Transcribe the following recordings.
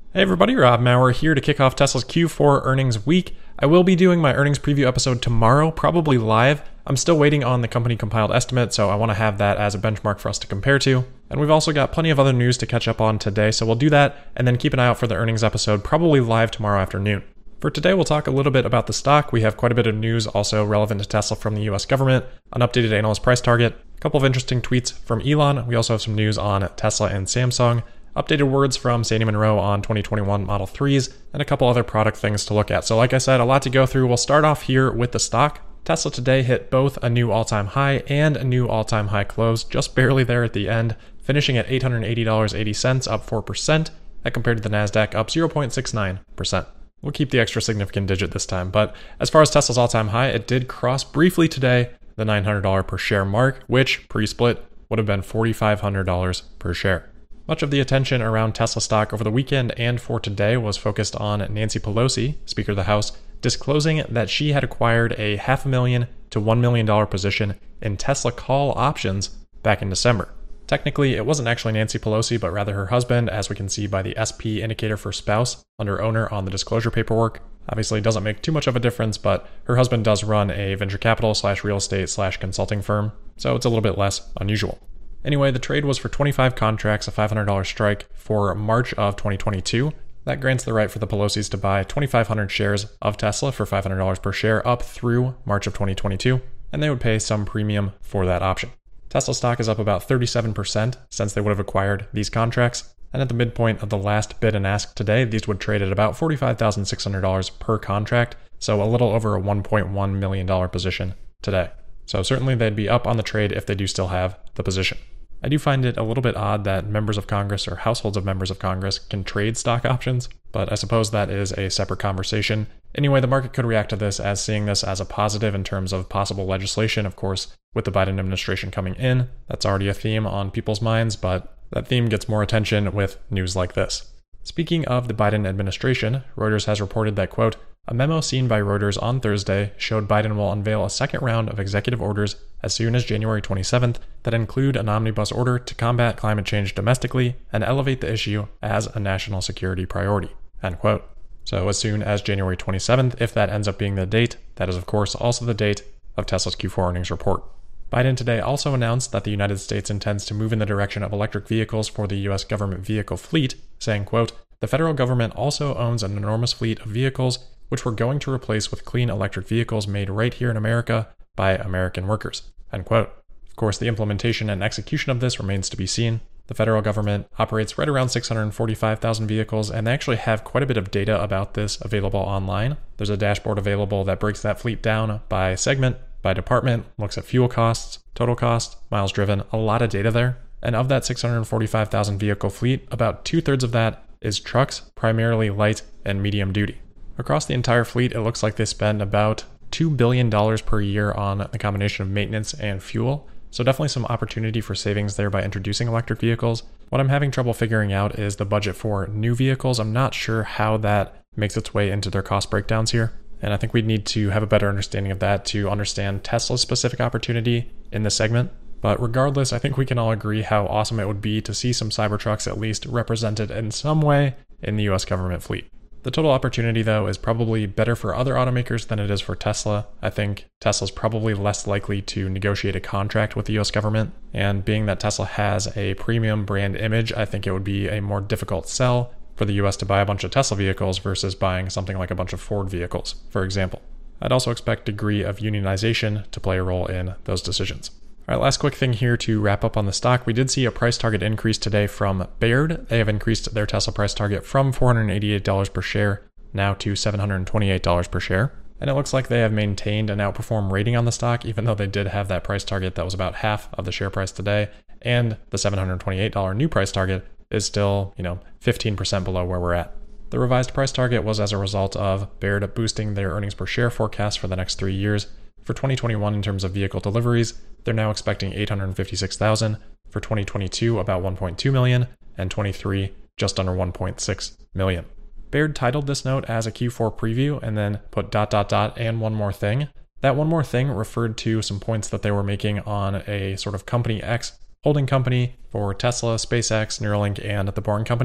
Hey everybody, Rob Maurer here to kick off Tesla's Q4 earnings week. I will be doing my earnings preview episode tomorrow, probably live. I'm still waiting on the company compiled estimate, so I want to have that as a benchmark for us to compare to. And we've also got plenty of other news to catch up on today, so we'll do that and then keep an eye out for the earnings episode, probably live tomorrow afternoon. For today, we'll talk a little bit about the stock. We have quite a bit of news also relevant to Tesla from the US government, an updated analyst price target, a couple of interesting tweets from Elon. We also have some news on Tesla and Samsung, updated words from Sandy Munro on 2021 Model 3s, and a couple other product things to look at. So like I said, a lot to go through. We'll start off here with the stock. Tesla today hit both a new all-time high and a new all-time high close, just barely there at the end, finishing at $880.80, up 4%. That compared to the NASDAQ, up 0.69%. We'll keep the extra significant digit this time, but as far as Tesla's all-time high, it did cross briefly today the $900 per share mark, which, pre-split, would have been $4,500 per share. Much of the attention around Tesla stock over the weekend and for today was focused on Nancy Pelosi, Speaker of the House, disclosing that she had acquired a $500,000 to $1 million position in Tesla call options back in December. Technically, it wasn't actually Nancy Pelosi, but rather her husband, as we can see by the SP indicator for spouse under owner on the disclosure paperwork. Obviously, it doesn't make too much of a difference, but her husband does run a venture capital / real estate / consulting firm, so it's a little bit less unusual. Anyway, the trade was for 25 contracts, a $500 strike for March of 2022. That grants the right for the Pelosis to buy 2,500 shares of Tesla for $500 per share up through March of 2022, and they would pay some premium for that option. Tesla stock is up about 37% since they would have acquired these contracts, and at the midpoint of the last bid and ask today, these would trade at about $45,600 per contract, so a little over a $1.1 million position today. So certainly they'd be up on the trade if they do still have the position. I do find it a little bit odd that members of Congress or households of members of Congress can trade stock options, but I suppose that is a separate conversation. Anyway, the market could react to this as seeing this as a positive in terms of possible legislation. Of course, with the Biden administration coming in, that's already a theme on people's minds, but that theme gets more attention with news like this. Speaking of the Biden administration, Reuters has reported that, quote, a memo seen by Reuters on Thursday showed Biden will unveil a second round of executive orders as soon as January 27th that include an omnibus order to combat climate change domestically and elevate the issue as a national security priority, end quote. So as soon as January 27th, if that ends up being the date, that is of course also the date of Tesla's Q4 earnings report. Biden today also announced that the United States intends to move in the direction of electric vehicles for the U.S. government vehicle fleet, saying, quote, the federal government also owns an enormous fleet of vehicles which we're going to replace with clean electric vehicles made right here in America by American workers, end quote. Of course, the implementation and execution of this remains to be seen. The federal government operates right around 645,000 vehicles, and they actually have quite a bit of data about this available online. There's a dashboard available that breaks that fleet down by segment, by department, looks at fuel costs, total cost, miles driven, a lot of data there. And of that 645,000 vehicle fleet, about 2/3 of that is trucks, primarily light and medium duty. Across the entire fleet, it looks like they spend about $2 billion per year on the combination of maintenance and fuel. So definitely some opportunity for savings there by introducing electric vehicles. What I'm having trouble figuring out is the budget for new vehicles. I'm not sure how that makes its way into their cost breakdowns here. And I think we'd need to have a better understanding of that to understand Tesla's specific opportunity in this segment. But regardless, I think we can all agree how awesome it would be to see some Cybertrucks at least represented in some way in the US government fleet. The total opportunity, though, is probably better for other automakers than it is for Tesla. I think Tesla's probably less likely to negotiate a contract with the US government, and being that Tesla has a premium brand image, I think it would be a more difficult sell for the US to buy a bunch of Tesla vehicles versus buying something like a bunch of Ford vehicles, for example. I'd also expect degree of unionization to play a role in those decisions. All right, last quick thing here to wrap up on the stock. We did see a price target increase today from Baird. They have increased their Tesla price target from $488 per share now to $728 per share. And it looks like they have maintained an outperform rating on the stock, even though they did have that price target that was about half of the share price today. And the $728 new price target is still, 15% below where we're at. The revised price target was as a result of Baird boosting their earnings per share forecast for the next 3 years. For 2021, in terms of vehicle deliveries, they're now expecting 856,000. For 2022, about 1.2 million, and 23, just under 1.6 million. Baird titled this note as a Q4 preview and then put ... and one more thing. That one more thing referred to some points that they were making on a sort of company X holding company for Tesla, SpaceX, Neuralink, and the Boring Company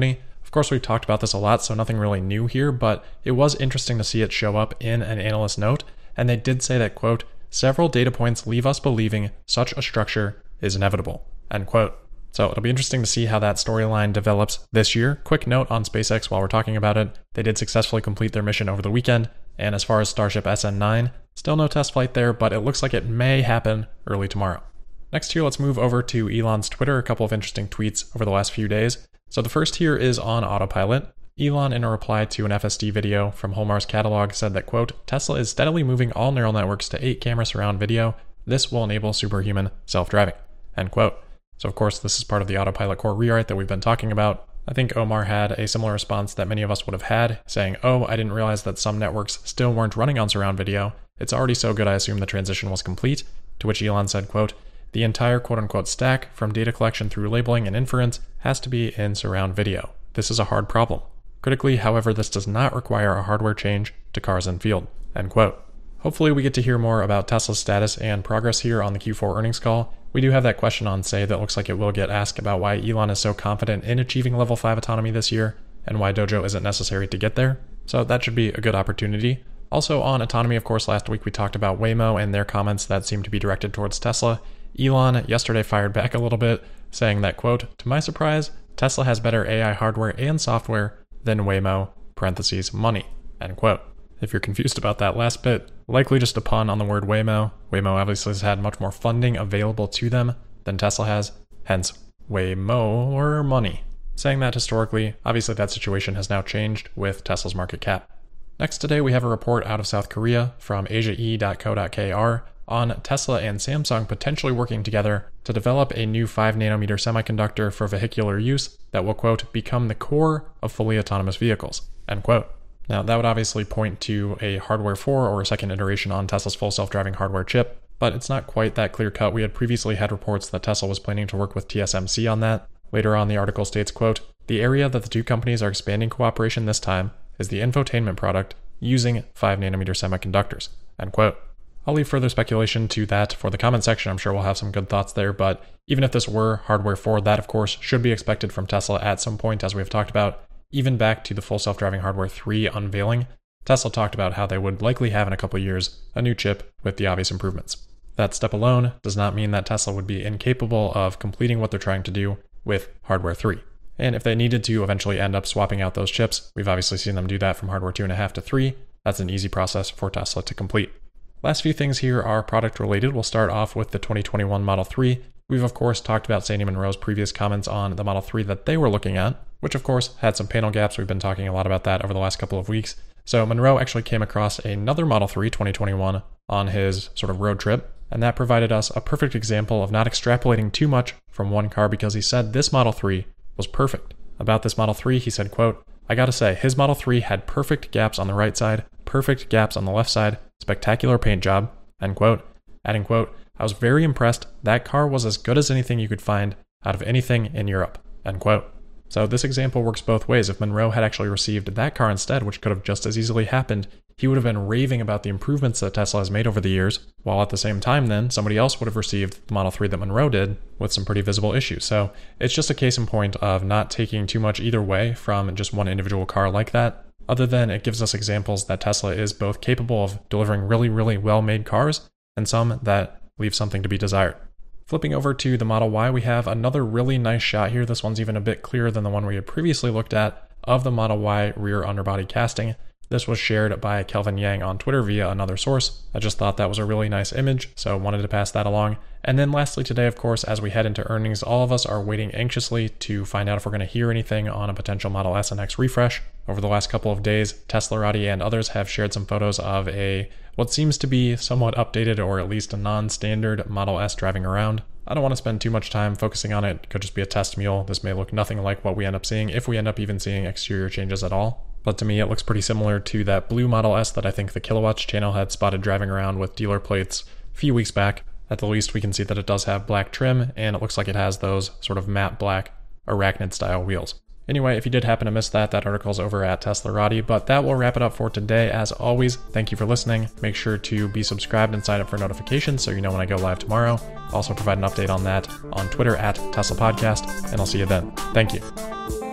Of course, we've talked about this a lot, so nothing really new here, but it was interesting to see it show up in an analyst note, and they did say that, quote, several data points leave us believing such a structure is inevitable, end quote. So it'll be interesting to see how that storyline develops this year. Quick note on SpaceX while we're talking about it, they did successfully complete their mission over the weekend, and as far as Starship SN9, still no test flight there, but it looks like it may happen early tomorrow. Next here, let's move over to Elon's Twitter, a couple of interesting tweets over the last few days. So the first here is on autopilot. Elon, in a reply to an FSD video from Holmar's catalog, said that, quote, Tesla is steadily moving all neural networks to 8-camera surround video. This will enable superhuman self-driving, end quote. So of course, this is part of the autopilot core rewrite that we've been talking about. I think Omar had a similar response that many of us would have had, saying, oh, I didn't realize that some networks still weren't running on surround video. It's already so good I assume the transition was complete. To which Elon said, quote, the entire quote-unquote stack, from data collection through labeling and inference, has to be in surround video. This is a hard problem. Critically, however, this does not require a hardware change to cars in field, end quote. Hopefully we get to hear more about Tesla's status and progress here on the Q4 earnings call. We do have that question on Say that looks like it will get asked about why Elon is so confident in achieving level 5 autonomy this year, and why Dojo isn't necessary to get there. So that should be a good opportunity. Also on autonomy, of course, last week we talked about Waymo and their comments that seem to be directed towards Tesla. Elon yesterday fired back a little bit, saying that, quote, to my surprise, Tesla has better AI hardware and software than Waymo, parentheses, money, end quote. If you're confused about that last bit, likely just a pun on the word Waymo. Waymo obviously has had much more funding available to them than Tesla has, hence way more money. Saying that historically, obviously that situation has now changed with Tesla's market cap. Next today, we have a report out of South Korea from asiae.co.kr on Tesla and Samsung potentially working together to develop a new 5nm semiconductor for vehicular use that will, quote, become the core of fully autonomous vehicles, end quote. Now, that would obviously point to a hardware 4 or a second iteration on Tesla's full self-driving hardware chip, but it's not quite that clear-cut. We had previously had reports that Tesla was planning to work with TSMC on that. Later on, the article states, quote, the area that the two companies are expanding cooperation this time is the infotainment product using 5nm semiconductors, end quote. I'll leave further speculation to that for the comment section. I'm sure we'll have some good thoughts there, but even if this were hardware 4, that of course should be expected from Tesla at some point, as we've talked about. Even back to the full self-driving hardware 3 unveiling, Tesla talked about how they would likely have in a couple of years a new chip with the obvious improvements. That step alone does not mean that Tesla would be incapable of completing what they're trying to do with hardware 3. And if they needed to eventually end up swapping out those chips, we've obviously seen them do that from hardware 2.5 to 3. That's an easy process for Tesla to complete. Last few things here are product related. We'll start off with the 2021 Model 3. We've of course talked about Sandy Munro's previous comments on the Model 3 that they were looking at, which of course had some panel gaps. We've been talking a lot about that over the last couple of weeks. So Munro actually came across another Model 3 2021 on his sort of road trip, and that provided us a perfect example of not extrapolating too much from one car, because he said this Model 3 was perfect. About this Model 3, he said, quote, I gotta say, his Model 3 had perfect gaps on the right side, perfect gaps on the left side, spectacular paint job, end quote. Adding, quote, I was very impressed. That car was as good as anything you could find out of anything in Europe, end quote. So this example works both ways. If Munro had actually received that car instead, which could have just as easily happened, he would have been raving about the improvements that Tesla has made over the years, while at the same time then, somebody else would have received the Model 3 that Munro did with some pretty visible issues. So it's just a case in point of not taking too much either way from just one individual car like that, other than it gives us examples that Tesla is both capable of delivering really, really well-made cars, and some that leave something to be desired. Flipping over to the Model Y, we have another really nice shot here. This one's even a bit clearer than the one we had previously looked at of the Model Y rear underbody casting. This was shared by Kelvin Yang on Twitter via another source. I just thought that was a really nice image, so wanted to pass that along. And then lastly today, of course, as we head into earnings, all of us are waiting anxiously to find out if we're going to hear anything on a potential Model S and X refresh. Over the last couple of days, Teslarati and others have shared some photos of what seems to be somewhat updated or at least a non-standard Model S driving around. I don't want to spend too much time focusing on it. It could just be a test mule. This may look nothing like what we end up seeing, if we end up even seeing exterior changes at all. But to me, it looks pretty similar to that blue Model S that I think the Kilowatts channel had spotted driving around with dealer plates a few weeks back. At the least, we can see that it does have black trim, and it looks like it has those sort of matte black Arachnid-style wheels. Anyway, if you did happen to miss that article's over at Teslarati, but that will wrap it up for today. As always, thank you for listening. Make sure to be subscribed and sign up for notifications so you know when I go live tomorrow. Also provide an update on that on Twitter at Tesla Podcast, and I'll see you then. Thank you.